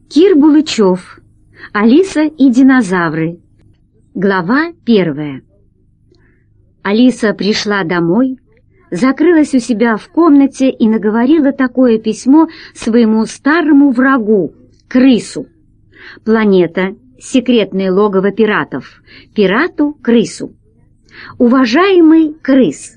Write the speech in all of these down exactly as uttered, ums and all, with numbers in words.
Кир Булычев. Алиса и динозавры. Глава первая. Алиса пришла домой, закрылась у себя в комнате и наговорила такое письмо своему старому врагу, крысу. Планета — секретное логово пиратов. Пирату — крысу. Уважаемый крыс,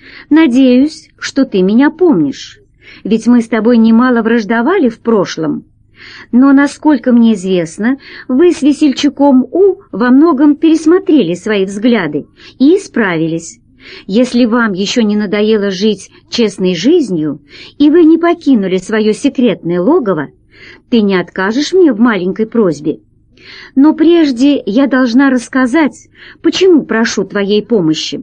надеюсь, что ты меня помнишь, ведь мы с тобой немало враждовали в прошлом. Но, насколько мне известно, вы с весельчаком У во многом пересмотрели свои взгляды и исправились. Если вам еще не надоело жить честной жизнью, и вы не покинули свое секретное логово, ты не откажешь мне в маленькой просьбе. Но прежде я должна рассказать, почему прошу твоей помощи.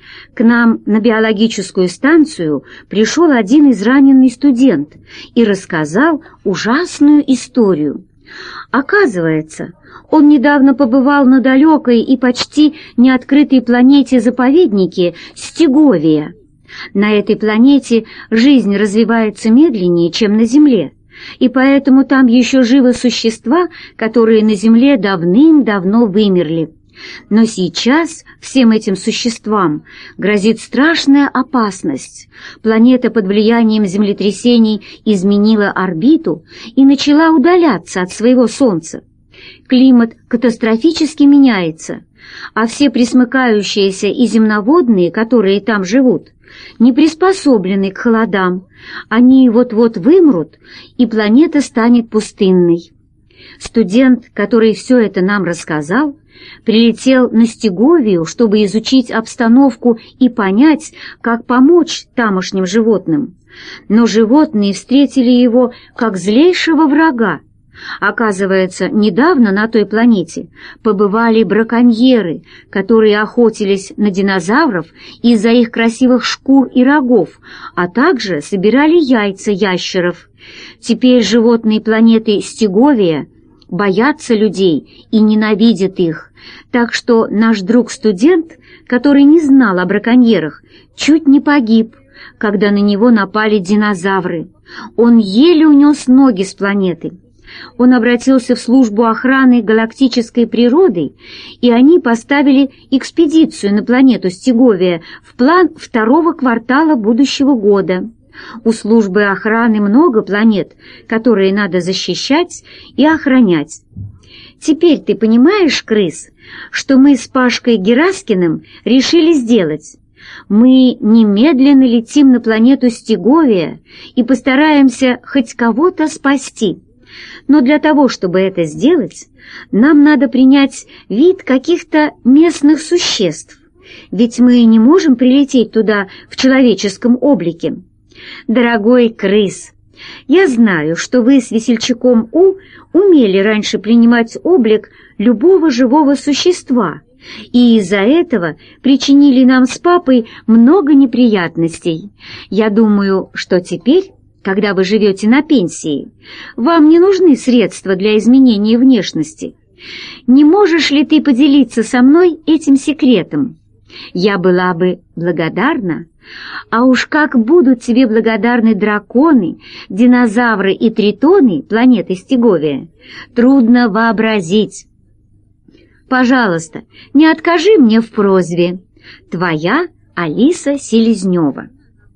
К нам на биологическую станцию пришел один израненный студент и рассказал ужасную историю. Оказывается, он недавно побывал на далекой и почти неоткрытой планете-заповеднике Стеговия. На этой планете жизнь развивается медленнее, чем на Земле, и поэтому там еще живы существа, которые на Земле давным-давно вымерли. Но сейчас всем этим существам грозит страшная опасность. Планета под влиянием землетрясений изменила орбиту и начала удаляться от своего Солнца. Климат катастрофически меняется, а все пресмыкающиеся и земноводные, которые там живут, не приспособлены к холодам. Они вот-вот вымрут, и планета станет пустынной. Студент, который все это нам рассказал, прилетел на Стеговию, чтобы изучить обстановку и понять, как помочь тамошним животным. Но животные встретили его как злейшего врага. Оказывается, недавно на той планете побывали браконьеры, которые охотились на динозавров из-за их красивых шкур и рогов, а также собирали яйца ящеров. Теперь животные планеты Стеговия боятся людей и ненавидят их, так что наш друг-студент, который не знал о браконьерах, чуть не погиб, когда на него напали динозавры. Он еле унес ноги с планеты. Он обратился в службу охраны галактической природы, и они поставили экспедицию на планету Стеговия в план второго квартала будущего года. У службы охраны много планет, которые надо защищать и охранять. Теперь ты понимаешь, крыс, что мы с Пашкой Гераскиным решили сделать? Мы немедленно летим на планету Стеговия и постараемся хоть кого-то спасти. Но для того, чтобы это сделать, нам надо принять вид каких-то местных существ, ведь мы не можем прилететь туда в человеческом облике. Дорогой крыс, я знаю, что вы с весельчаком У умели раньше принимать облик любого живого существа, и из-за этого причинили нам с папой много неприятностей. Я думаю, что теперь, когда вы живете на пенсии, вам не нужны средства для изменения внешности. Не можешь ли ты поделиться со мной этим секретом? Я была бы благодарна. А уж как будут тебе благодарны драконы, динозавры и тритоны планеты Стеговия, трудно вообразить. Пожалуйста, не откажи мне в просьбе. Твоя Алиса Селезнева.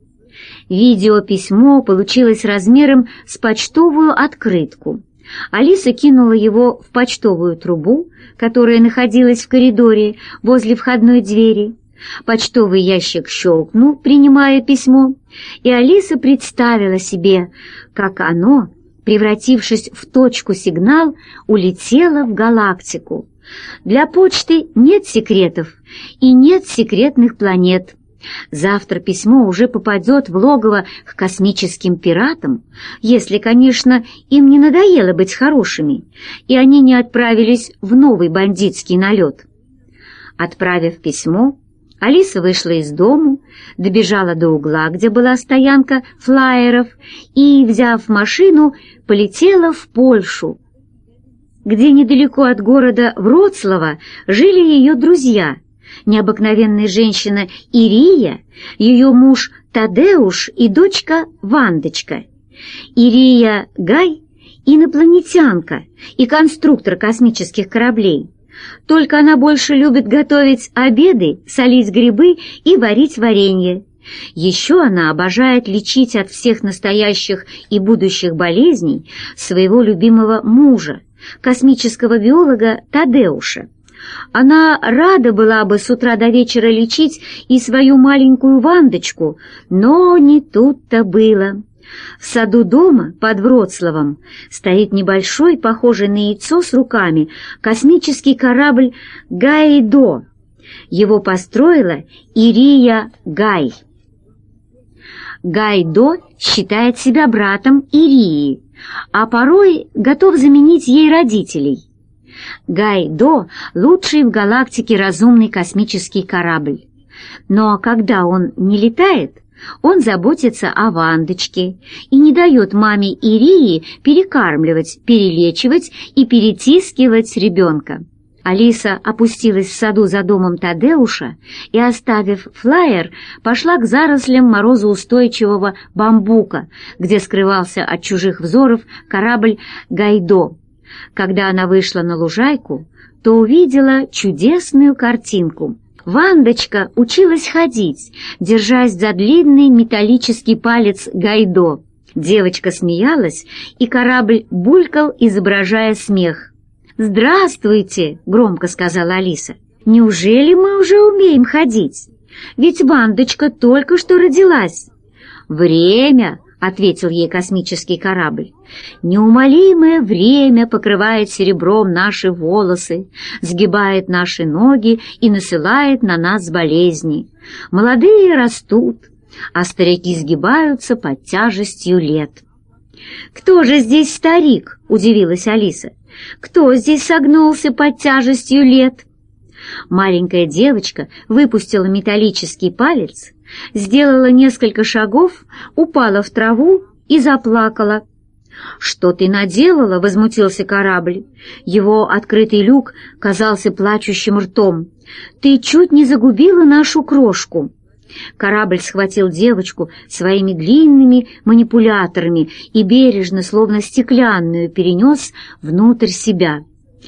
Видеописьмо получилось размером с почтовую открытку. Алиса кинула его в почтовую трубу, которая находилась в коридоре возле входной двери. Почтовый ящик щелкнул, принимая письмо, и Алиса представила себе, как оно, превратившись в точку-сигнал, улетело в галактику. Для почты нет секретов и нет секретных планет. Завтра письмо уже попадет в логово к космическим пиратам, если, конечно, им не надоело быть хорошими, и они не отправились в новый бандитский налет. Отправив письмо, Алиса вышла из дому, добежала до угла, где была стоянка флаеров, и, взяв машину, полетела в Польшу, где недалеко от города Вроцлава жили ее друзья, необыкновенная женщина Ирия, ее муж Тадеуш и дочка Вандочка. Ирия Гай инопланетянка и конструктор космических кораблей. Только она больше любит готовить обеды, солить грибы и варить варенье. Еще она обожает лечить от всех настоящих и будущих болезней своего любимого мужа, космического биолога Тадеуша. Она рада была бы с утра до вечера лечить и свою маленькую Вандочку, но не тут-то было. В саду дома под Вроцлавом стоит небольшой, похожий на яйцо с руками, космический корабль «Гайдо». Его построила Ирия Гай. Гайдо считает себя братом Ирии, а порой готов заменить ей родителей. Гайдо — лучший в галактике разумный космический корабль. Но когда он не летает, он заботится о Вандочке и не дает маме Ирии перекармливать, перелечивать и перетискивать ребенка. Алиса опустилась в саду за домом Тадеуша и, оставив флаер, пошла к зарослям морозоустойчивого бамбука, где скрывался от чужих взоров корабль «Гайдо». Когда она вышла на лужайку, то увидела чудесную картинку. Вандочка училась ходить, держась за длинный металлический палец Гайдо. Девочка смеялась, и корабль булькал, изображая смех. «Здравствуйте!» — громко сказала Алиса. «Неужели мы уже умеем ходить? Ведь Вандочка только что родилась». «Время!» — ответил ей космический корабль. «Неумолимое время покрывает серебром наши волосы, сгибает наши ноги и насылает на нас болезни. Молодые растут, а старики сгибаются под тяжестью лет». «Кто же здесь старик?» — удивилась Алиса. «Кто здесь согнулся под тяжестью лет?» Маленькая девочка выпустила металлический палец, сделала несколько шагов, упала в траву и заплакала. «Что ты наделала?» — возмутился корабль. Его открытый люк казался плачущим ртом. «Ты чуть не загубила нашу крошку». Корабль схватил девочку своими длинными манипуляторами и бережно, словно стеклянную, перенес внутрь себя.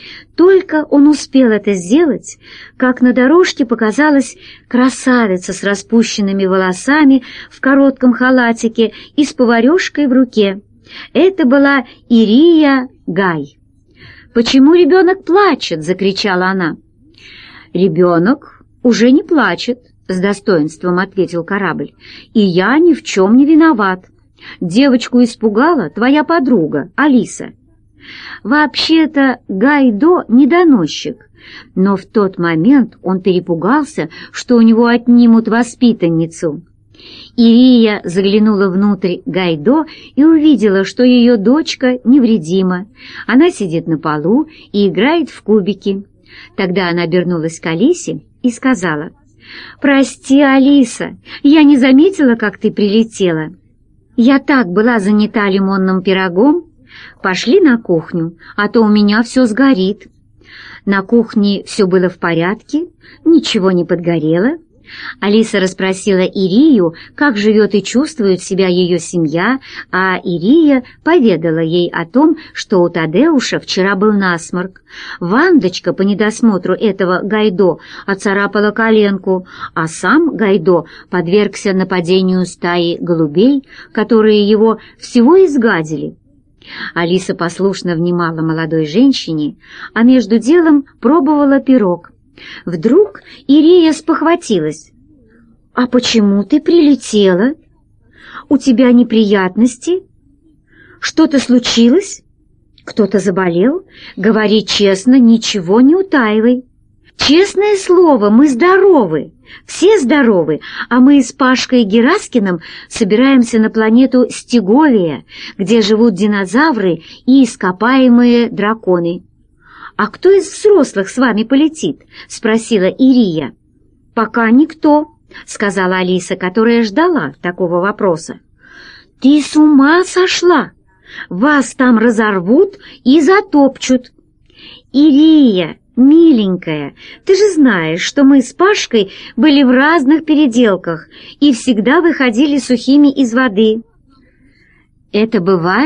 Только он успел это сделать, как на дорожке показалась красавица с распущенными волосами в коротком халатике и с поварёшкой в руке. Это была Ирия Гай. «Почему ребенок плачет?» — закричала она. «Ребенок уже не плачет», — с достоинством ответил корабль, — «и я ни в чем не виноват. Девочку испугала твоя подруга Алиса». Вообще-то Гайдо недоносчик, но в тот момент он перепугался, что у него отнимут воспитанницу. Ирия заглянула внутрь Гайдо и увидела, что ее дочка невредима. Она сидит на полу и играет в кубики. Тогда она обернулась к Алисе и сказала: «Прости, Алиса, я не заметила, как ты прилетела. Я так была занята лимонным пирогом. Пошли на кухню, а то у меня все сгорит». На кухне все было в порядке, ничего не подгорело. Алиса расспросила Ирию, как живет и чувствует себя ее семья, а Ирия поведала ей о том, что у Тадеуша вчера был насморк. Вандочка по недосмотру этого Гайдо оцарапала коленку, а сам Гайдо подвергся нападению стаи голубей, которые его всего изгадили. Алиса послушно внимала молодой женщине, а между делом пробовала пирог. Вдруг Ирия спохватилась. «А почему ты прилетела? У тебя неприятности? Что-то случилось? Кто-то заболел? Говори честно, ничего не утаивай». «Честное слово, мы здоровы, все здоровы, а мы с Пашкой Гераскиным собираемся на планету Стеговия, где живут динозавры и ископаемые драконы». «А кто из взрослых с вами полетит?» — спросила Ирия. «Пока никто», — сказала Алиса, которая ждала такого вопроса. «Ты с ума сошла? Вас там разорвут и затопчут». «Ирия, миленькая, ты же знаешь, что мы с Пашкой были в разных переделках и всегда выходили сухими из воды». «Это бывает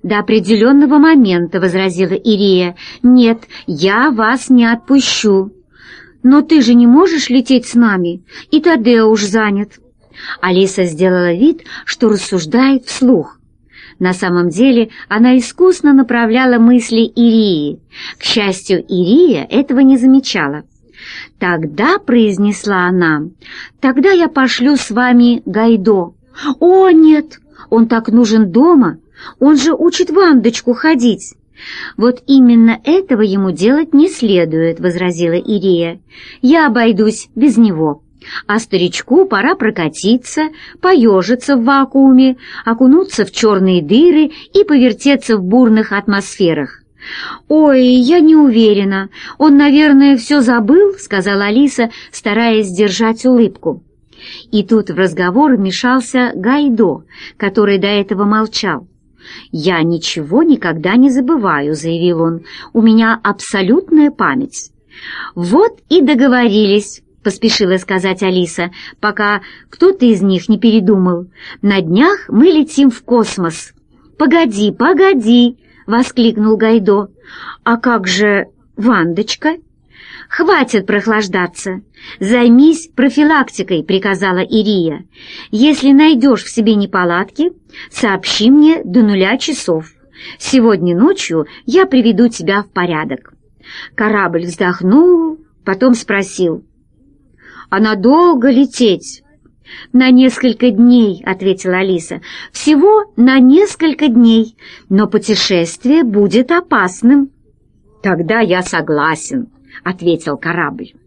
«До определенного момента», — возразила Ирия. «Нет, я вас не отпущу». «Но ты же не можешь лететь с нами, и Тадеуш занят». Алиса сделала вид, что рассуждает вслух. На самом деле она искусно направляла мысли Ирии. К счастью, Ирия этого не замечала. «Тогда», — произнесла она, — «тогда я пошлю с вами Гайдо». «О, нет, он так нужен дома, он же учит Вандочку ходить». «Вот именно этого ему делать не следует», — возразила Ирия. «Я обойдусь без него. А старичку пора прокатиться, поежиться в вакууме, окунуться в черные дыры и повертеться в бурных атмосферах». «Ой, я не уверена. Он, наверное, все забыл», — сказала Алиса, стараясь сдержать улыбку. И тут в разговор вмешался Гайдо, который до этого молчал. «Я ничего никогда не забываю», — заявил он. «У меня абсолютная память». «Вот и договорились», — поспешила сказать Алиса, пока кто-то из них не передумал. «На днях мы летим в космос». «Погоди, погоди», — воскликнул Гайдо. «А как же Вандочка?» «Хватит прохлаждаться. Займись профилактикой», — приказала Ирия. «Если найдешь в себе неполадки, сообщи мне до нуля часов. Сегодня ночью я приведу тебя в порядок». Корабль вздохнул, потом спросил: «А надолго лететь?» «На несколько дней», — ответила Алиса. «Всего на несколько дней, но путешествие будет опасным». «Тогда я согласен», — ответил корабль.